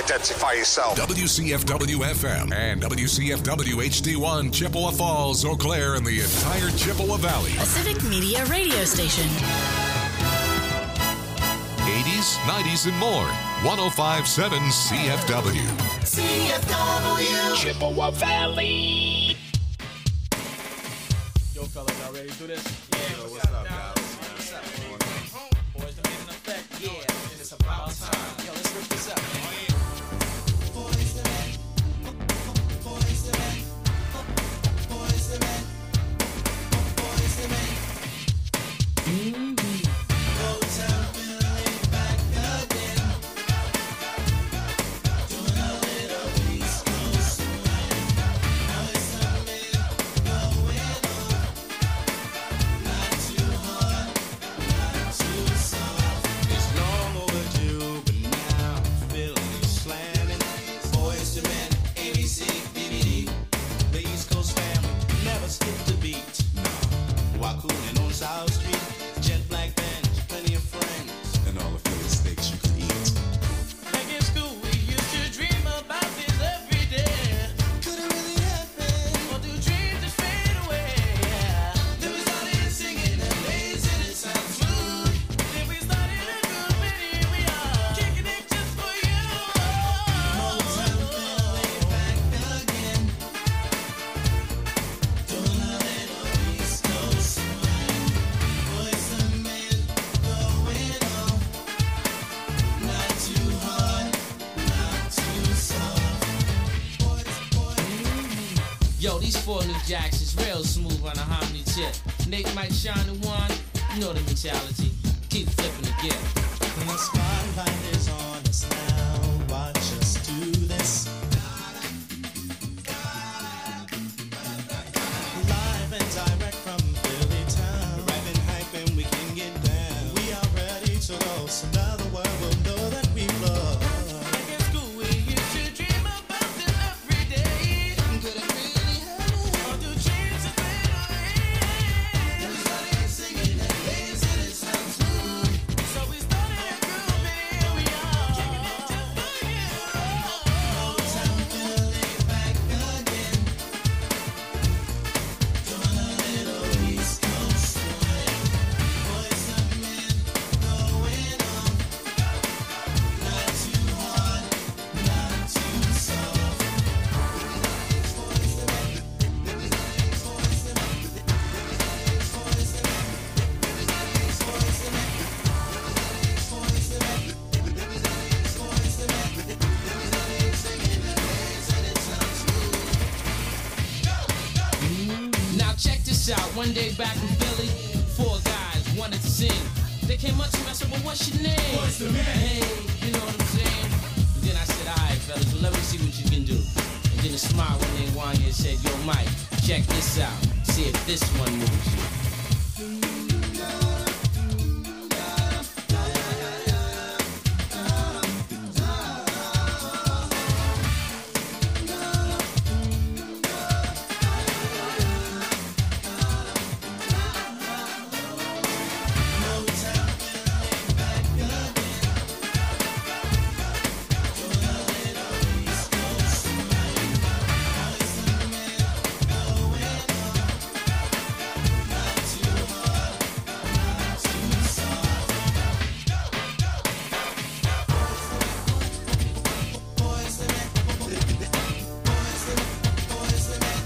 identify yourself. WCFW-FM and WCFW-HD1, Chippewa Falls, Eau Claire, and the entire Chippewa Valley. A Civic Media radio station. 80s, 90s, and more. 105.7 CFW. CFW. Chippewa Valley. Yo, fellas, y'all ready to do this? Yeah, what's up, guys? What's up? Boys, the man in effect. Yeah, it's about time. Yo, let's rip this up. Boys the men. Boys the men. Boys the men. Boys the men. Hotel Billy back again. Doing a little East Coast swing. Now it's something going on. Not too hard, not too soft. It's long overdue, but now Philly slamming. Boys to men, ABC, BBD. The East Coast family never skipped a beat. No, while cooling on South Street, jet black bench, plenty of friends, and all the Philly steaks you can eat. Back in school, we used to dream about this every day. Could it really happen? Or do dreams just fade away? Then we started singing and blazing it sounds smooth. Then we started a group and here we are, kicking it just for you. Motown Philly back again. Doing a little East Coast swing. Boys and men going off. Not too hard, not too soft. Yo, these four new jacks is real smooth on a harmony tip. Nate might shine the one, you know the mentality. Keep flipping the gift. When the spotlight is on us now, watch us do this. Live and direct from Philly town. Rapping, hyping, we can get down. We are ready to go, so now the world will know that we love. Back in school, we used to dream about this every day. Could it really happen? Or do dreams just fade away? Then we started singing and blazing it sounds smooth. So we started a group and here we are, kicking it just for you. Motown Philly back again. Doing a little East Coast swing. Boys and men going off. Not too hard, not too soft. Now check this out. One day back in Philly, four guys wanted to sing. They came up to me, I said, well, what's your name? What's the man? Hey, you know what I'm saying? And then I said, all right, fellas, well, let me see what you can do. And then a smile when they wanted and said, yo, Mike, check this out. See if this one moves you. Motown Philly back again. Doing a little East Coast swing. Boys and men going off. Not too hard, not too soft. Boys and men, boys and men, boys and men,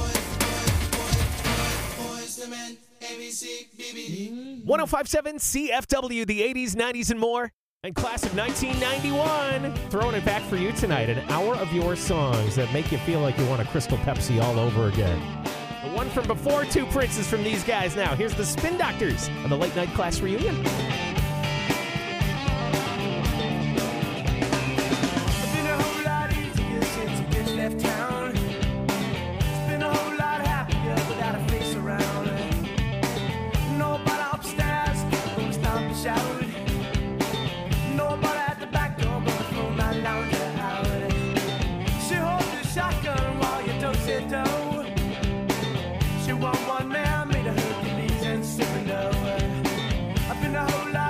boys and men, ABC, BBD. 105.7 CFW, the 80s, 90s, and more. And class of 1991. Throwing it back for you tonight. An hour of your songs that make you feel like you want a Crystal Pepsi all over again. The one from before, two princes from these guys now. Here's the Spin Doctors on the late night class reunion. It's been a whole lot easier since we just left town. It's been a whole lot happier without a face around. Nobody upstairs gonna stop and shout. Nobody at the back door gonna throw my lounger out. She holds the shotgun while you toast it dough. She want one man, made a Hercules and Cyrano. I've been a whole lot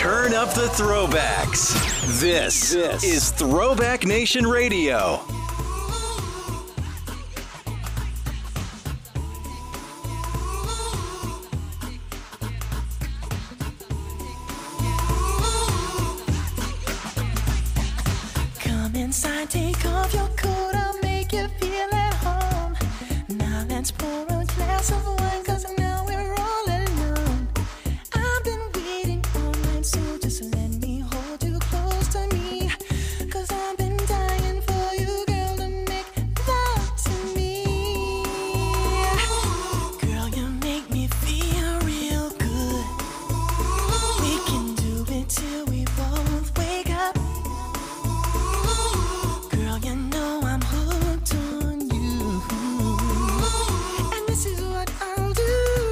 Turn up the throwbacks. This is Throwback Nation Radio. Come inside, take off your coat, I'll make you feel at home. Now let's pour a glass of wine, 'cause now we're all alone. I've been waiting all night, so just let me hold you close to me. 'Cause I've been dying for you, girl, to make love to me. Girl, you make me feel real good. We can do it till we both wake up. Girl, you know I'm hooked on you. And this is what I'll do.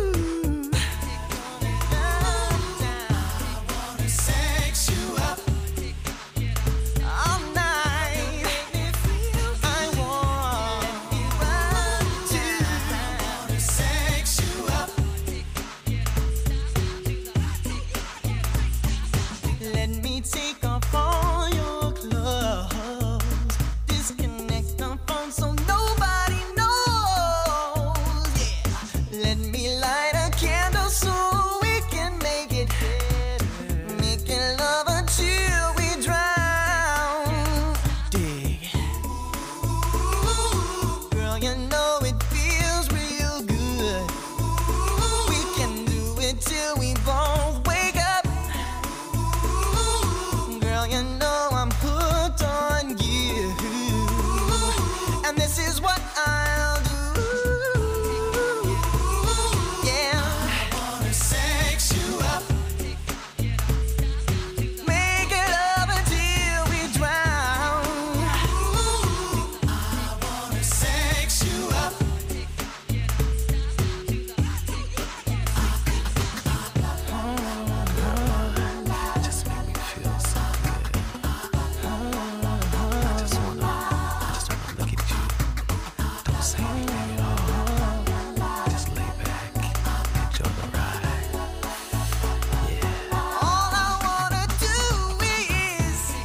I wanna sex you up all night. I want to. I wanna sex you up. Let me take off all your clothes. Disconnect the phone so nobody knows. Yeah. Let me light a candle so we can make it better. Making love until we drown. Dig. Girl, you know it feels real good. We can do it till we both wake up. Girl, you know I'm hooked on you. And this is what I'll do. Yeah. I wanna sex you up. Make it love until we drown. I wanna sex you up. Just make me feel so good. I just wanna look at you. Don't say anything at all. Just lay back, enjoy the ride. Yeah. All I wanna do is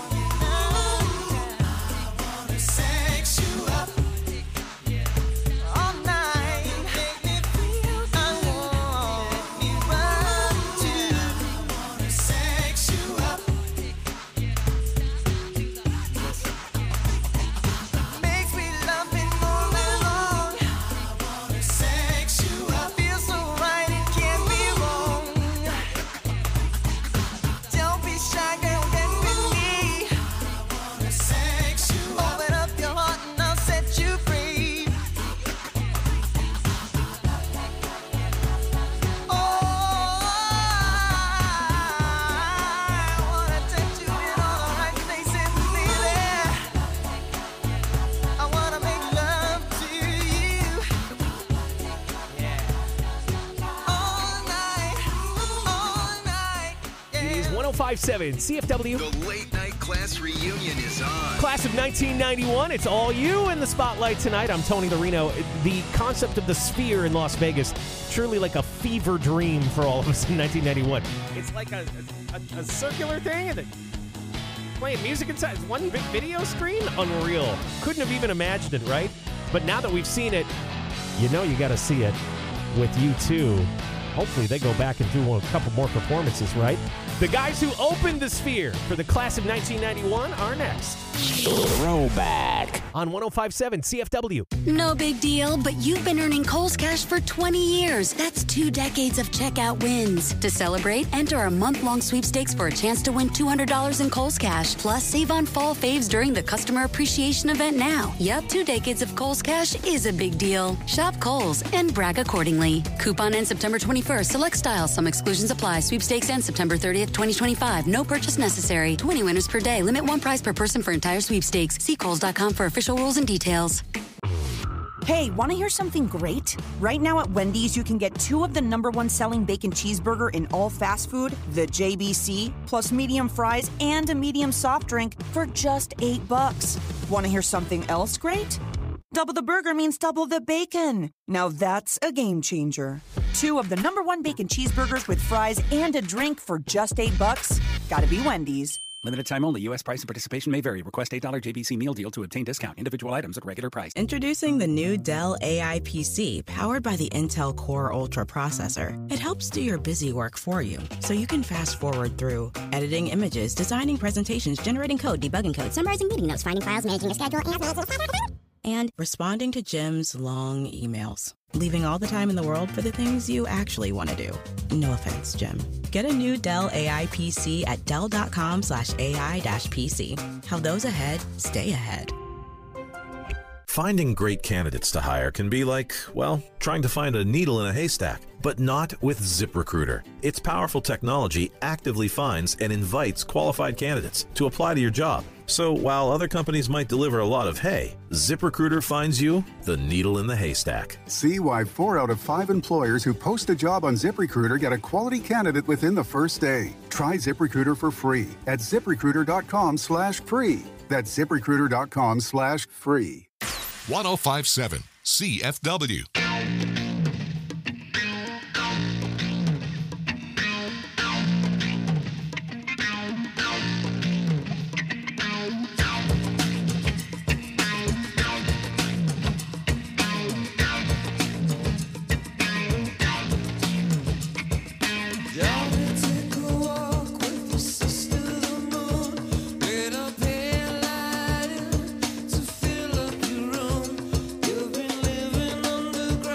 I wanna sex you up all night. Make me feel I want me right too. I wanna sex you up. Makes me love it all night long. I wanna sex you up. Feels so right, it can't be wrong. Don't be shy, girl, get with me. I wanna sex you up. Open up your heart and I'll set you free. Oh, I wanna touch you in all the right places, baby. I wanna make love to you. All night. It is 105.7 CFW. The late night class reunion is on. Class of 1991. It's all you in the spotlight tonight. I'm Tony the Reno. The concept of the Sphere in Las Vegas, truly like a fever dream for all of us in 1991. It's like a circular thing, and playing music inside. It's one big video screen. Unreal. Couldn't have even imagined it, right? But now that we've seen it, you know you got to see it with U2. Hopefully they go back and do a couple more performances, right? The guys who opened the Sphere for the class of 1991 are next. Throwback on 105.7 CFW. No big deal, but you've been earning Kohl's Cash for 20 years. That's 2 decades of checkout wins. To celebrate, enter our month-long sweepstakes for a chance to win $200 in Kohl's Cash. Plus, save on fall faves during the Customer Appreciation event now. Yep, 2 decades of Kohl's Cash is a big deal. Shop Kohl's and brag accordingly. Coupon ends September 21st. Select styles. Some exclusions apply. Sweepstakes ends September 30th, 2025. No purchase necessary. 20 winners per day. Limit 1 prize per person for entire sweepstakes. See Kohl's.com for official rules and details. Hey, want to hear something great? Right now at Wendy's, you can get 2 of the #1 selling bacon cheeseburger in all fast food, the JBC, plus medium fries and a medium soft drink for just $8. Want to hear something else great? Double the burger means double the bacon. Now that's a game changer. 2 of the #1 bacon cheeseburgers with fries and a drink for just $8? Gotta be Wendy's. Limited time only. U.S. price and participation may vary. Request $8 JBC meal deal to obtain discount. Individual items at regular price. Introducing the new Dell AI PC, powered by the Intel Core Ultra processor. It helps do your busy work for you, so you can fast forward through editing images, designing presentations, generating code, debugging code, summarizing meeting notes, finding files, managing your schedule, and responding to Jim's long emails. Leaving all the time in the world for the things you actually want to do. No offense, Jim. Get a new Dell AI PC at Dell.com/AI-PC. How those ahead stay ahead. Finding great candidates to hire can be like, well, trying to find a needle in a haystack, but not with ZipRecruiter. Its powerful technology actively finds and invites qualified candidates to apply to your job. So while other companies might deliver a lot of hay, ZipRecruiter finds you the needle in the haystack. See why 4 out of 5 employers who post a job on ZipRecruiter get a quality candidate within the first day. Try ZipRecruiter for free at ZipRecruiter.com/free. That's ZipRecruiter.com/free. 1057 CFW. Underground.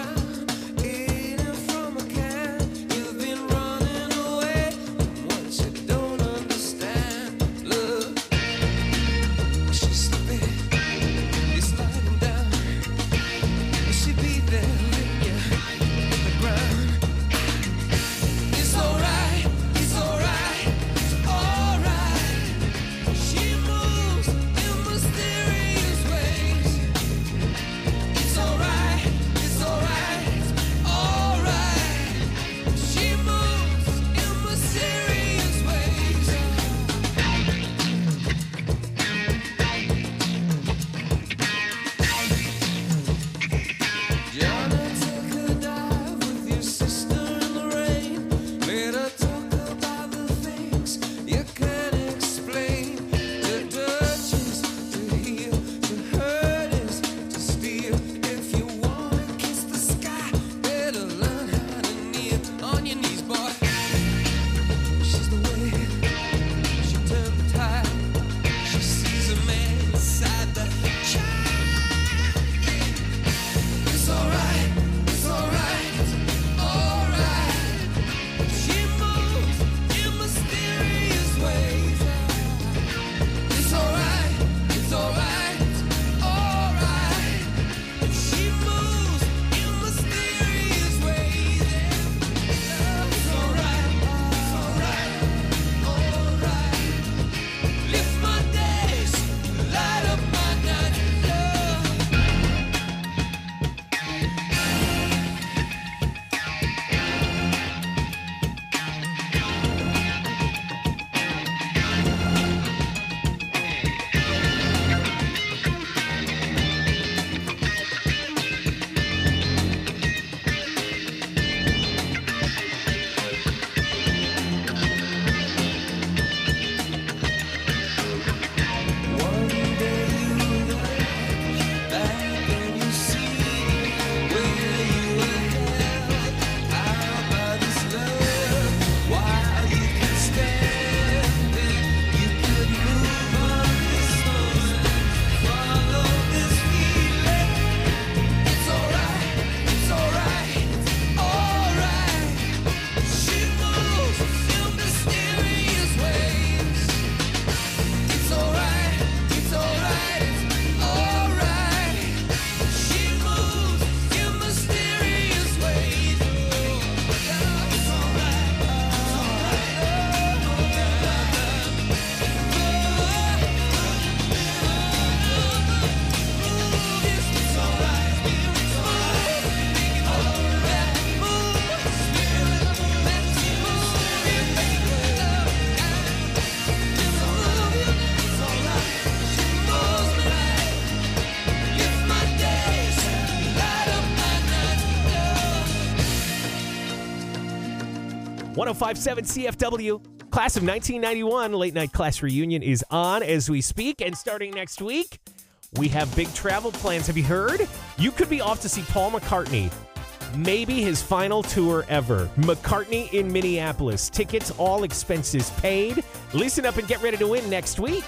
105.7 CFW. Class of 1991 late night class reunion is on as we speak. And starting next week, we have big travel plans. Have you heard? You could be off to see Paul McCartney. Maybe his final tour ever. McCartney in Minneapolis. Tickets, all expenses paid. Listen up and get ready to win next week.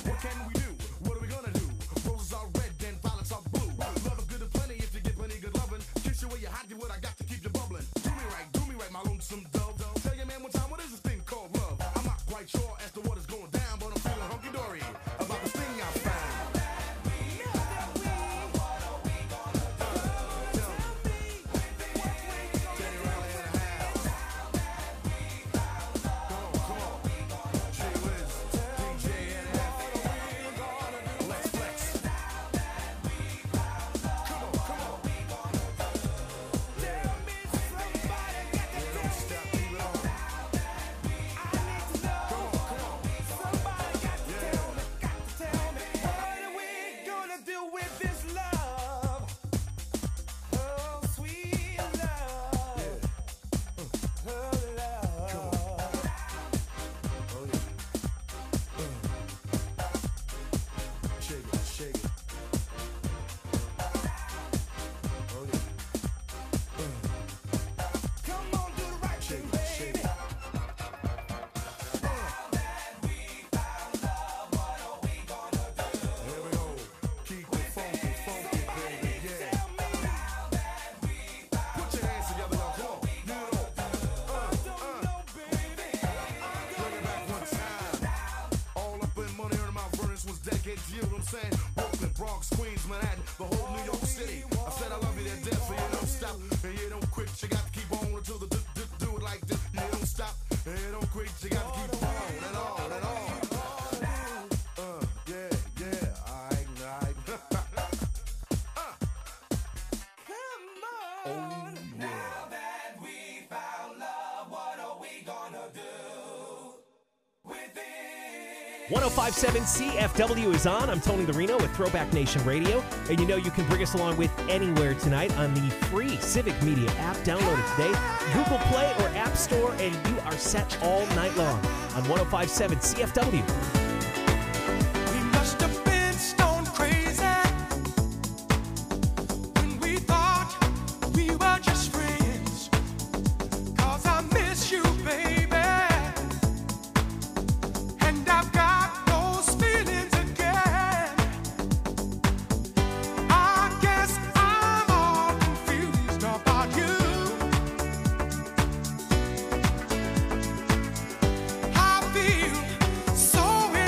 What can we do? What are we gonna do? Roses are red and violets are blue. Love is good and plenty if you get plenty good loving. Kiss you where you're hot, get what I got to keep you bubbling. Do me right, my lonesome dove. Tell your man one time, what is this thing called love? I'm not quite sure as to what is going down, but I'm feeling hunky-dory about the thing I found. You know what I'm saying? Brooklyn, Bronx, Queens, Manhattan, the whole New York City. I said I love you to death, so you don't stop and you don't quit. You got to keep on until the do it like this. You don't stop and you don't quit. You got to keep on and on and on. Yeah, alright. Come on. Now that we found love, what are we gonna do with it? 105.7 CFW is on. I'm Tony Larino with Throwback Nation Radio. And you know you can bring us along with anywhere tonight on the free Civic Media app. Download it today. Google Play or App Store, and you are set all night long on 105.7 CFW. We must have been stone crazy when we thought we were just friends. 'Cause I miss you, baby. And I've got those feelings again. I guess I'm all confused about you. I feel so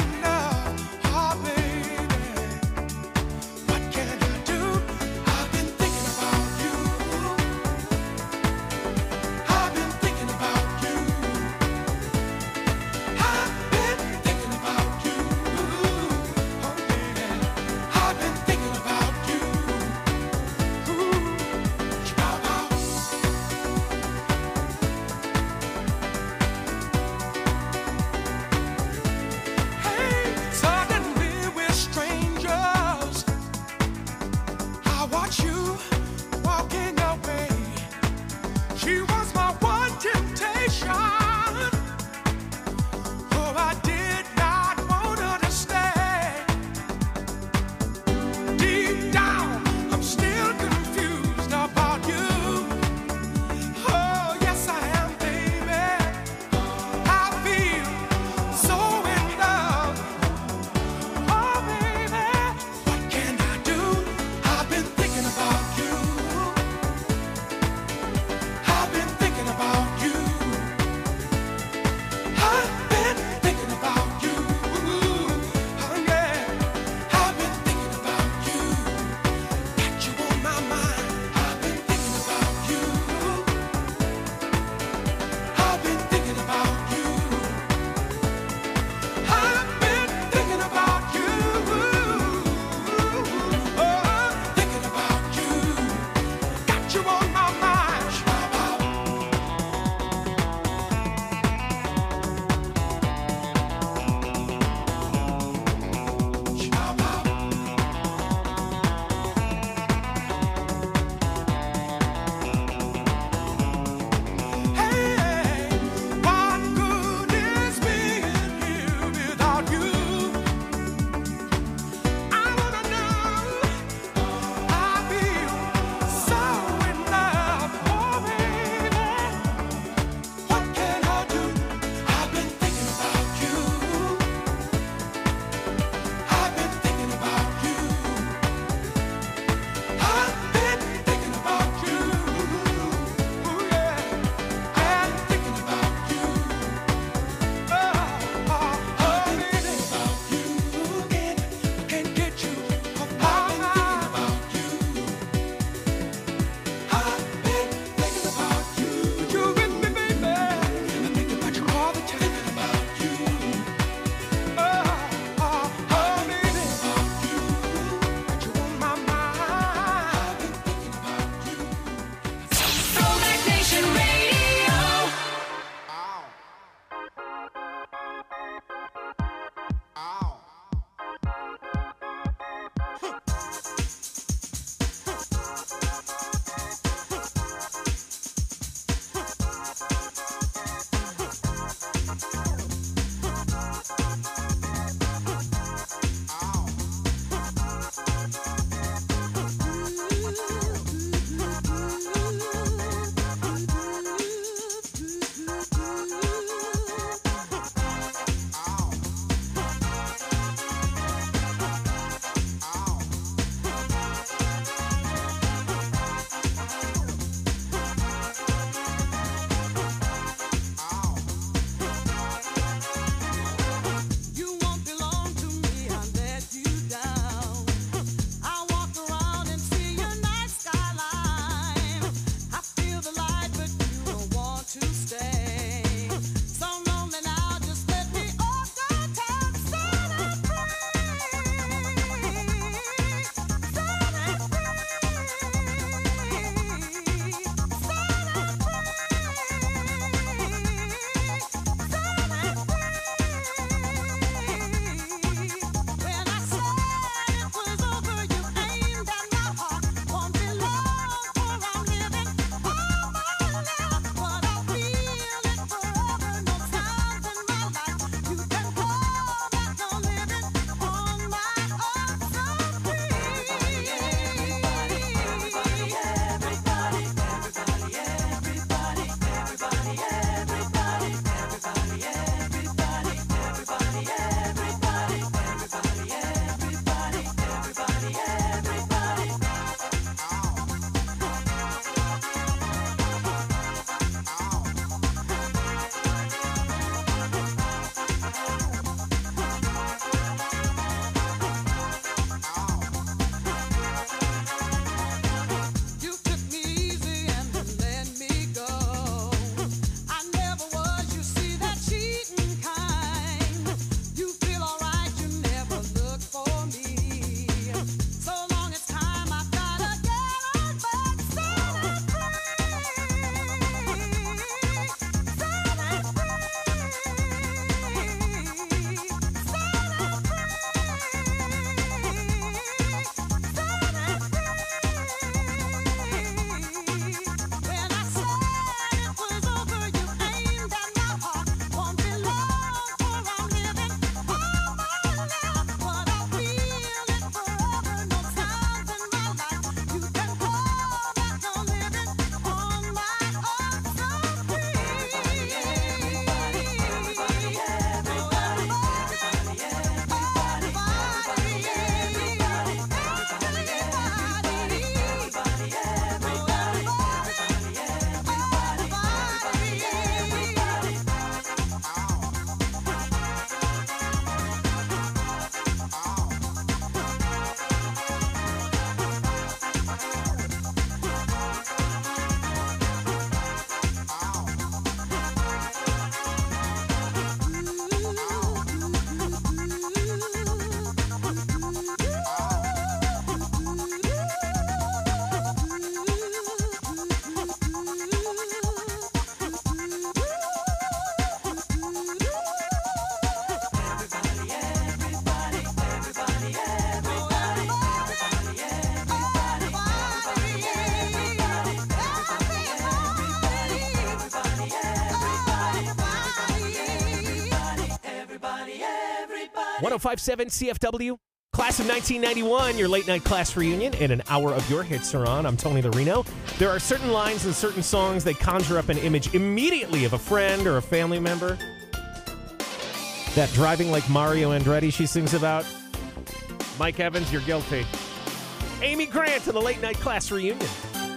1057 CFW, class of 1991, your late night class reunion, and an hour of your hits are on. I'm Tony the Reno. There are certain lines and certain songs that conjure up an image immediately of a friend or a family member. That driving like Mario Andretti she sings about. Mike Evans, you're guilty. Amy Grant to the late night class reunion.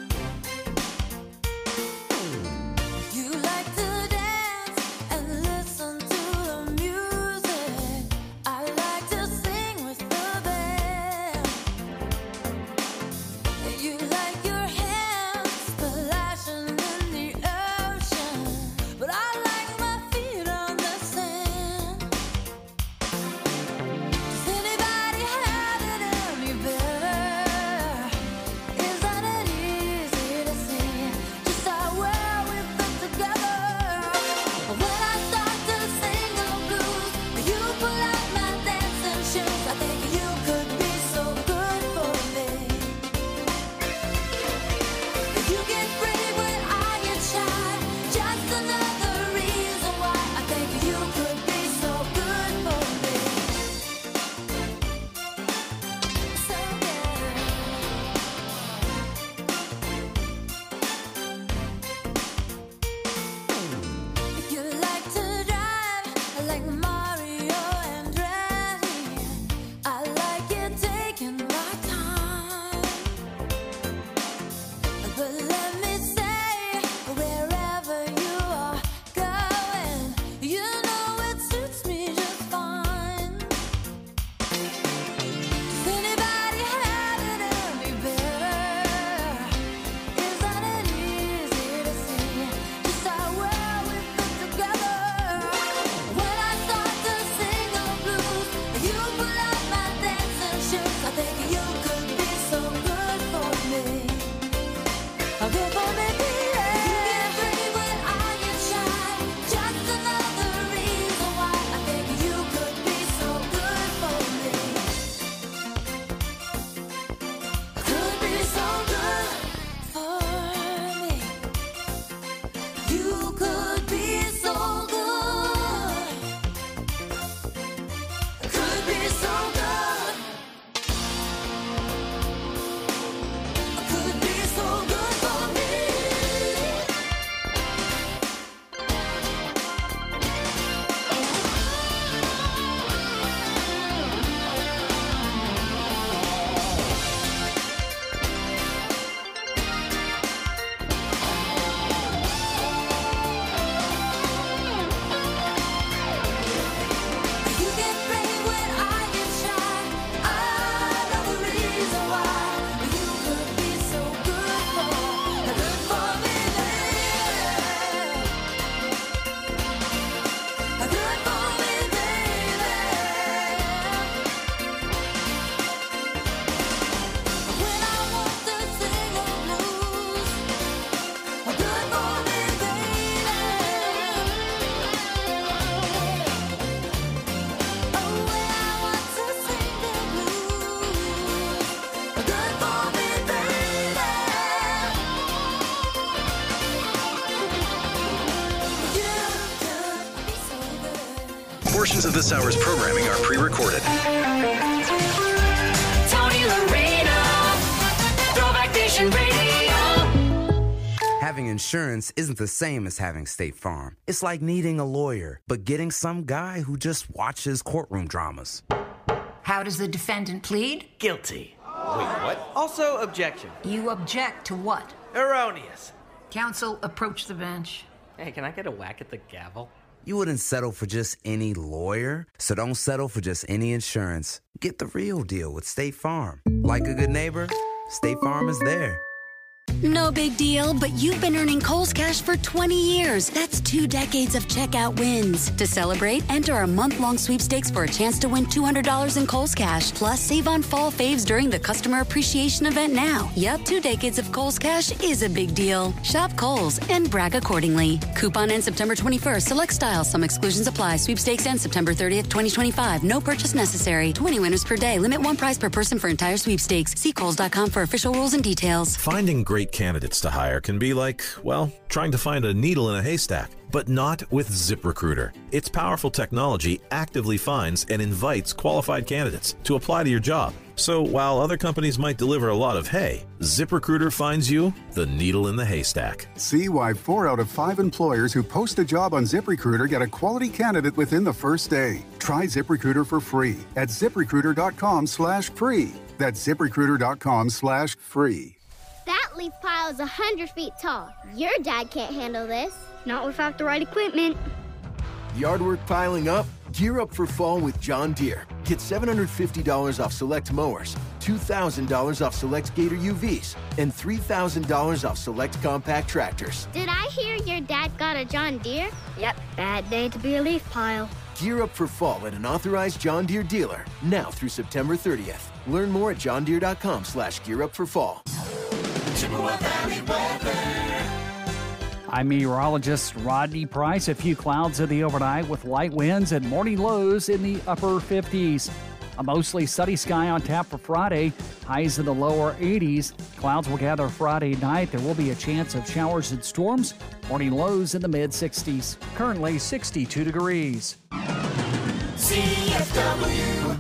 You like to dance and listen to the music. I like to sing with the band. You like your hands splashing in the ocean, but I like my feet on the sand. Does anybody have it any better? Is that it easy to see just how well we fit together? When I start to sing the blues, you pull out my dancing shoes. I think you could be so good for me. You get brave when I get shy. Just another reason why I think you could be so good for me. So you like to drive like Mario Andretti. I like you taking my time. But let me say, wherever you are going, you know it suits me just fine. Does anybody have it any better? Is that it easy to see just how well we fit together? When I start to sing the blues, you pull out my dancing shoes. I think you could be so good for me. Good for me, baby. You get brave when I get shy. Just another reason why I think you could be so good for me. Could be so good for me. You could be so good. Could be so good. Could be so good for me. You get brave when I get shy. I know the reason why you could be so good for me, baby. Good for me, baby. When I want to sing the blues, good for me, baby. Oh, when I want to sing the blues, good for me, baby. You could be so good. Portions of this hour's programming are pre-recorded. Tony Loreno, Throwback Nation Radio. Having insurance isn't the same as having State Farm. It's like needing a lawyer, but getting some guy who just watches courtroom dramas. How does the defendant plead? Guilty. Wait, what? Also, objection. You object to what? Erroneous. Counsel, approach the bench. Hey, can I get a whack at the gavel? You wouldn't settle for just any lawyer, so don't settle for just any insurance. Get the real deal with State Farm. Like a good neighbor, State Farm is there. No big deal, but you've been earning Kohl's Cash for 20 years. That's 2 decades of checkout wins. To celebrate, enter our month-long sweepstakes for a chance to win $200 in Kohl's Cash. Plus, save on fall faves during the Customer Appreciation Event now. Yep, 2 decades of Kohl's Cash is a big deal. Shop Kohl's and brag accordingly. Coupon ends September 21st. Select styles. Some exclusions apply. Sweepstakes ends September 30th, 2025. No purchase necessary. 20 winners per day. Limit 1 prize per person for entire sweepstakes. See Kohls.com for official rules and details. Finding great candidates to hire can be like, well, trying to find a needle in a haystack. but not with ZipRecruiter. Its powerful technology actively finds and invites qualified candidates to apply to your job. So while other companies might deliver a lot of hay, ZipRecruiter finds you the needle in the haystack. See why 4 out of 5 employers who post a job on ZipRecruiter get a quality candidate within the first day. Try ZipRecruiter for free at ZipRecruiter.com/free. That's ZipRecruiter.com/free. That leaf pile is 100 feet tall. Your dad can't handle this. Not without the right equipment. Yard work piling up? Gear up for fall with John Deere. Get $750 off select mowers, $2,000 off select Gator UVs, and $3,000 off select compact tractors. Did I hear your dad got a John Deere? Yep, bad day to be a leaf pile. Gear up for fall at an authorized John Deere dealer now through September 30th. Learn more at johndeere.com/gearupforfall. Chippewa Valley weather. I'm meteorologist Rodney Price. A few clouds in the overnight with light winds and morning lows in the upper 50s. A mostly sunny sky on tap for Friday. Highs in the lower 80s. Clouds will gather Friday night. There will be a chance of showers and storms. Morning lows in the mid-60s. Currently 62 degrees. CFW.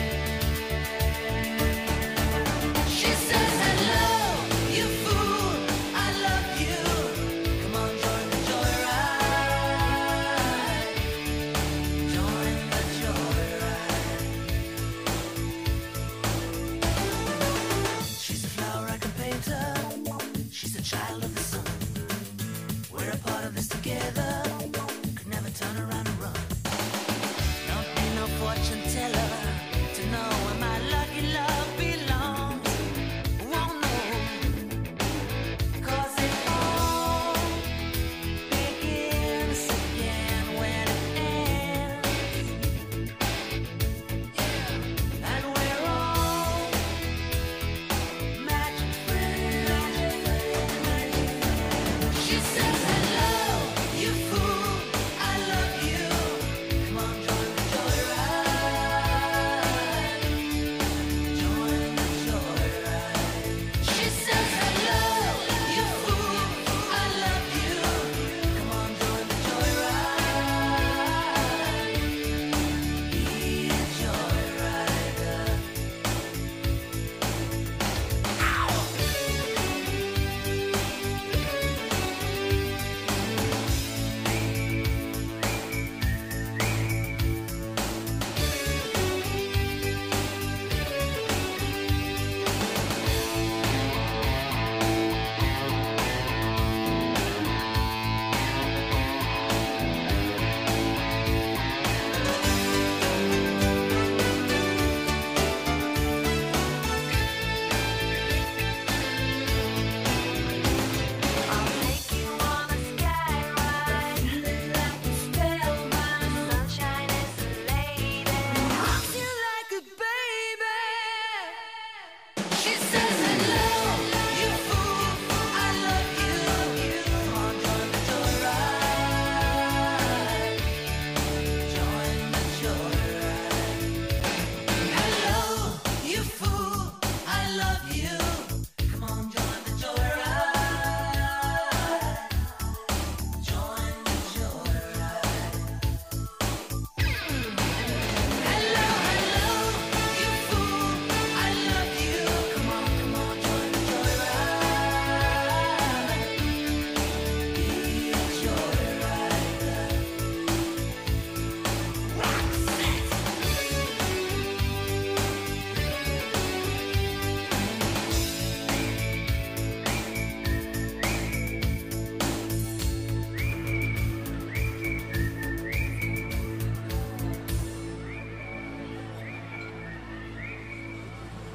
She says hello, you fool.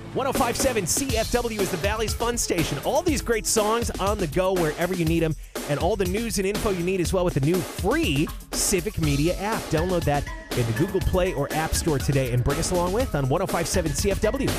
105.7 CFW is the Valley's fun station. All these great songs on the go wherever you need them, and all the news and info you need as well with the new free Civic Media app. Download that in the Google Play or App Store today and bring us along with on 105.7 CFW.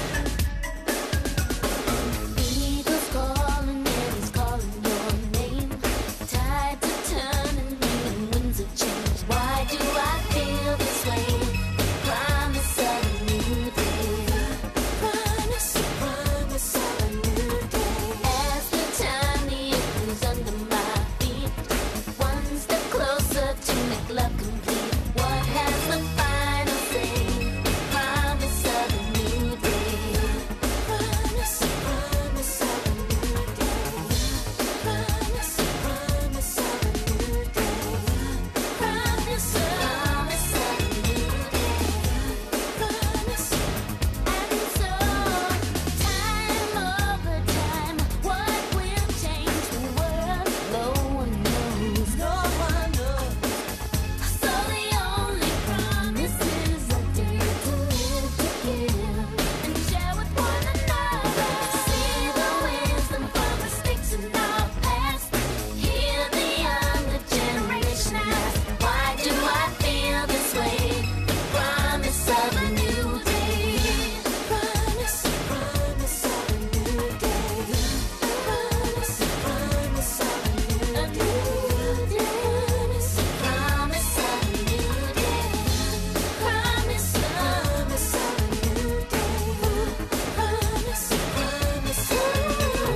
Eagles calling, it's calling your name. Tides are turning, and winds of change. Why do I feel this way? The promise of a new day. Promise of a new day. As the tiny echoes under my feet, one step closer to make love complete. What has the final say? The promise of a new day. Promise of a new day. Promise of a new day. Promise of a new day. Promise. And so, time over time, what will change the world? No one knows. No one knows. So the only promise is a day to live together and share with one another. See the wisdom from mistakes in our past. Hear the younger generation ask, why do I feel this way? The promise of a new day. Promise of a new day. Promise of a new day. Promise of a new day. Promise of a new day. Promise of a new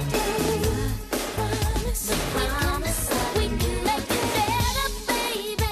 day. Promise we can make it better, baby.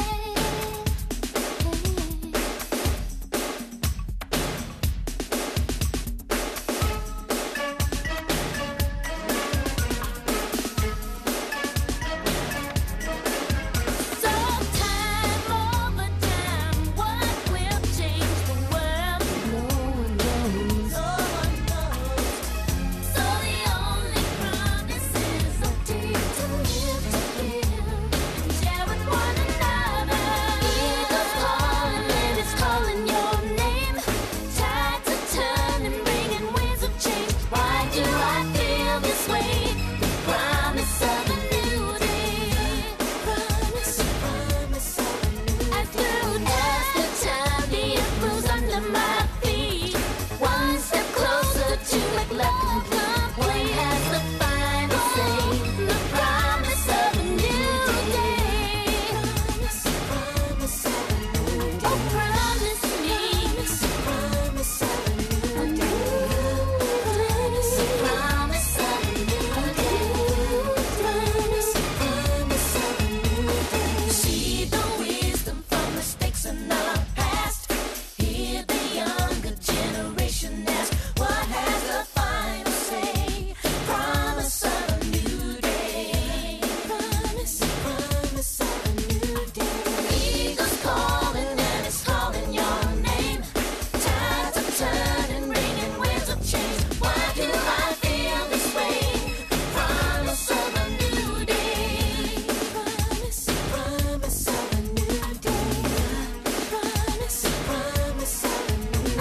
So time over time, what will change the world? No one knows. No one knows. So the only promise is a day to live together and share with one another. Eagles calling, and it's calling your name. Tides are turning, bringing winds of change. Why do I feel this way? The promise of a new day. Promise of a new day. As the time the echoes under my feet, one step closer to make love complete. What has the final say? The promise of a new day. Promise of a new day. Oh, promise me. Promise of a new day. Promise of a new day. Promise of a new day. See the wisdom from mistakes in our past. Hear the younger generation ask, what has the final say? Promise of a new day. Promise of a new day. Eagles calling, and it's calling your name. Tides are turning, bringing winds of change. Why do I feel this way? Promise of a new day. Promise of a new day. Promise of a new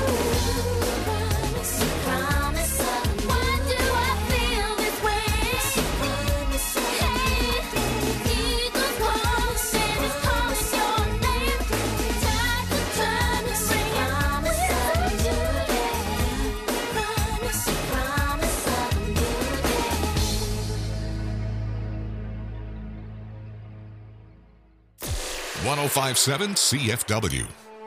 day. Promise of why do I feel this way? Hey, Eagles calling, and it's calling your name. Tides are turning, bringing winds of change. Promise of a new day. 105.7 CFW.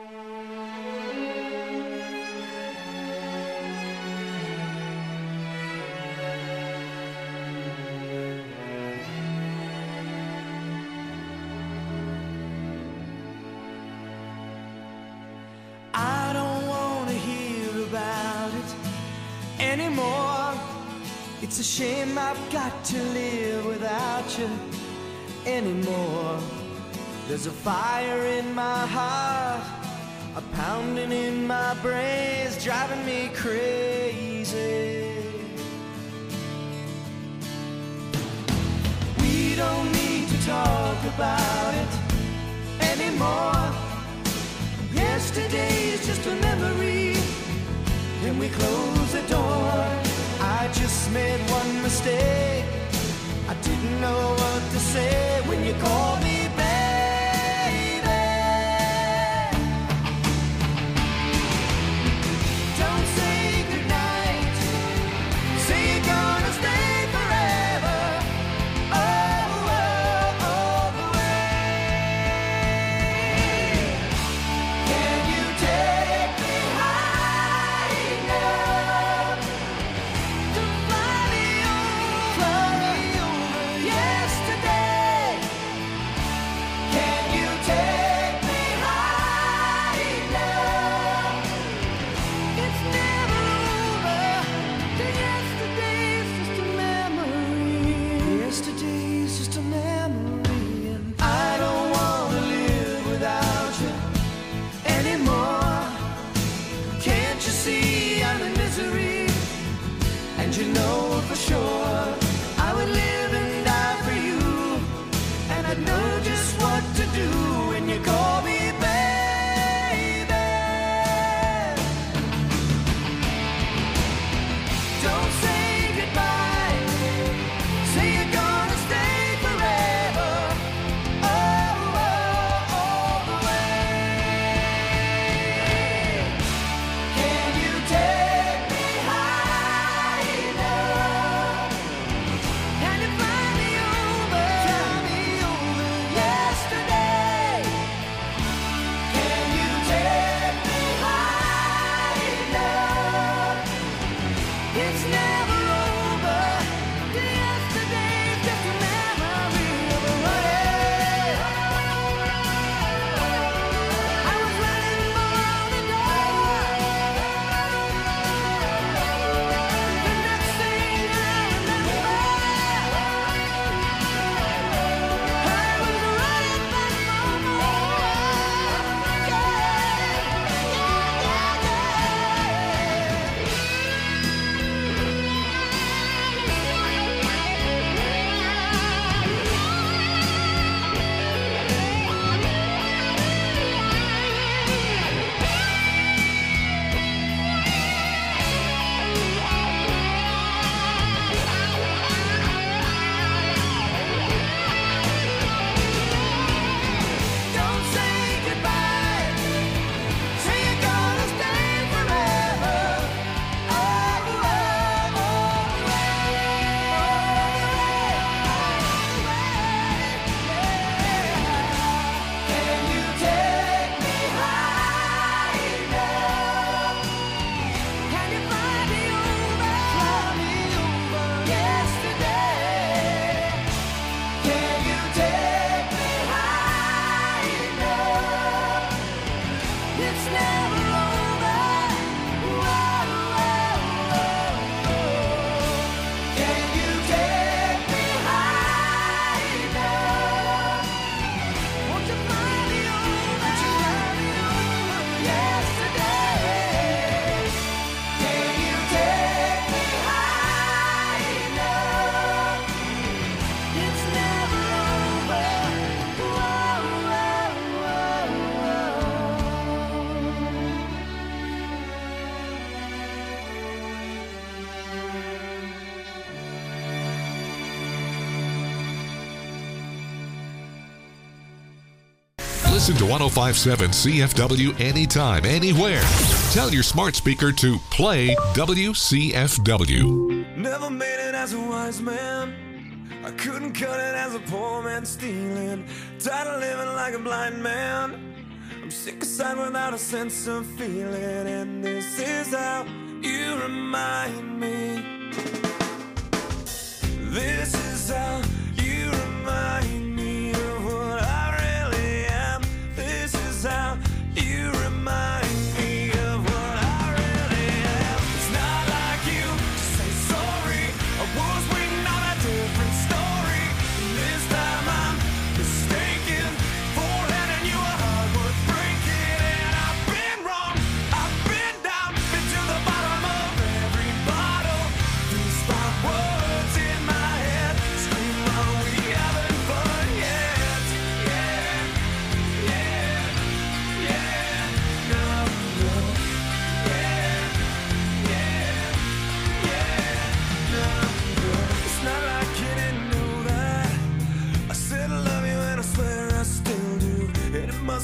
I don't want to hear about it anymore. It's a shame I've got to live without you anymore. There's a fire in my heart, a pounding in my brains, driving me crazy. We don't need to talk about it anymore. Yesterday is just a memory, and we close the door. I just made one mistake. I didn't know what to say when you called me baby. Don't say goodnight. Say you're gonna stay forever. All the way. Can you take me high enough to fly me over yesterday? Can you take me high enough? It's never over. Yesterday's just a memory. Yesterday's just a memory, and I don't wanna live without you anymore. Can't you see I'm in misery? And you know for sure I would live and die for you. And I'd know just what to do when you call me baby. Don't say goodbye. Say you're gonna stay forever. All the way. Can you take me high enough? Can you fly me over yesterday? Can you take me high enough? It's never over. Yesterday's just a memory of a running. I was running for the door. The next thing I remember, I was running back for Don't say goodbye. Say you're gonna stay forever. All the way. Can you take me high enough? Can you fly me over yesterday? Can you take me high enough? It's never over. Can you take me high enough? Won't you fly me over yesterday? Can you take me high enough? It's never over. Listen to 1057 CFW anytime, anywhere. Tell your smart speaker to play WCFW. Never made it as a wise man. I couldn't cut it as a poor man stealing. Tired of living like a blind man. I'm sick aside without a sense of feeling. And this is how you remind me. This is how you remind me of what I really am. This is how you remind me of what I really am. It's not like you to say sorry. I was waiting on a different story. This time I'm mistaken for handing you a heart worth breaking. And I've been wrong, I've been down, been to the bottom of every bottle. These five words in my head scream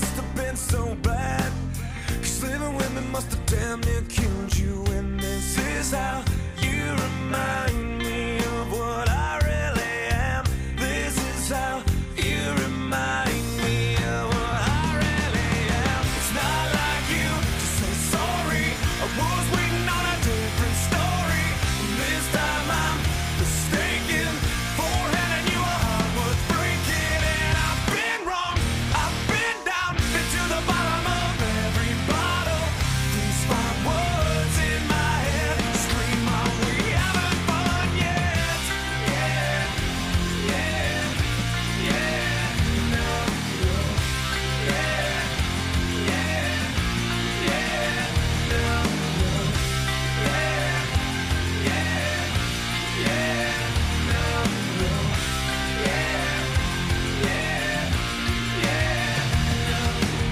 must have been so bad. 'Cause living with me must have damn near killed you. And this is how you remind me of what I really am. This is how you remind me of what I really am. It's not like you to say sorry. I was waiting on a different story. And this time I'm mistaken for handing you a heart worth breaking. And I've been wrong, I've been down, been to the bottom of every bottle. These 5 words in my head scream out, we haven't fun yet. Yeah, yeah, yeah, no, no, yeah, yeah, yeah, no, no, yeah, yeah, yeah, no, no, yeah, yeah, yeah, no,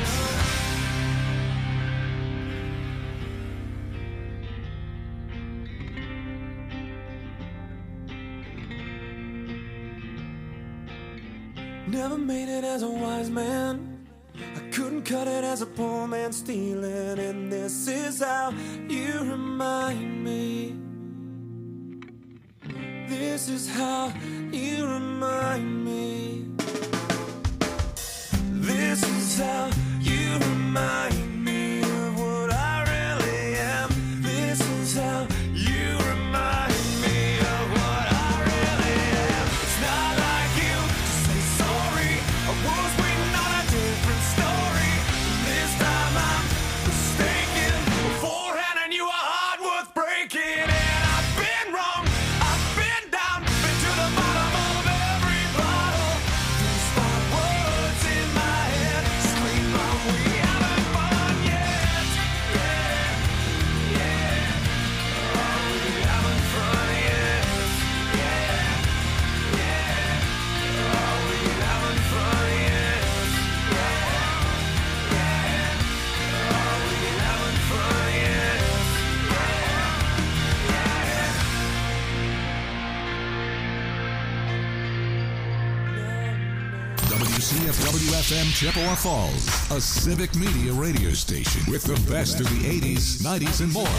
Never made it as a wise man. I couldn't cut it as a poor man stealing. And this is how you remind me. This is how you remind me. This is how you remind me of what I really am. This is how you remind me of what I really am. It's not like you to say sorry. I was waiting on a different story. This time I'm mistaken for handing you a heart worth breaking. And I've been wrong, I've been down, been to the bottom of every bottle. These 5 words in my head scream out, we haven't fun yet. Yeah, yeah, oh, we haven't fun yet. Yeah, yeah, oh, we haven't fun yet. Yeah, yeah, oh, we haven't fun yet. WCFW-FM Chippewa Falls, a civic media radio station with the best of the 80s, 90s, and more.